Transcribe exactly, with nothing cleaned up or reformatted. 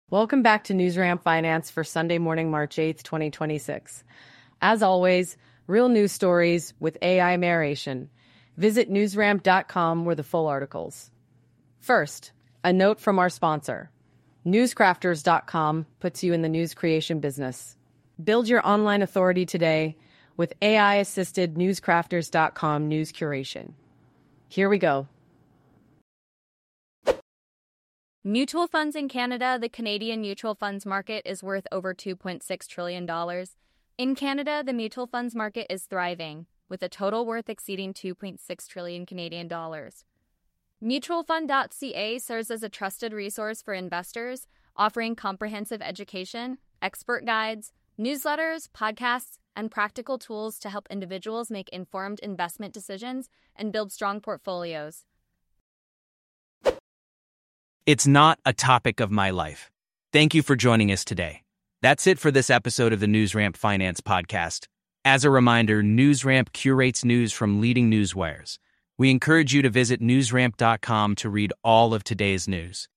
Welcome back to NewsRamp Finance for Sunday morning, March eighth, twenty twenty-six. As always, real news stories with A I narration. Visit newsramp dot com for the full articles. First, a note from our sponsor. newscrafters dot com puts you in the news creation business. Build your online authority today with A I-assisted newscrafters dot com news curation. Here we go. Mutual funds in Canada. The Canadian mutual funds market is worth over two point six trillion dollars. In Canada, the mutual funds market is thriving, with a total worth exceeding two point six trillion Canadian dollars. mutual fund dot c a serves as a trusted resource for investors, offering comprehensive education, expert guides, newsletters, podcasts, and practical tools to help individuals make informed investment decisions and build strong portfolios. It's not a topic of my life. Thank you for joining us today. That's it for this episode of the NewsRamp Finance Podcast. As a reminder, NewsRamp curates news from leading newswires. We encourage you to visit newsramp dot com to read all of today's news.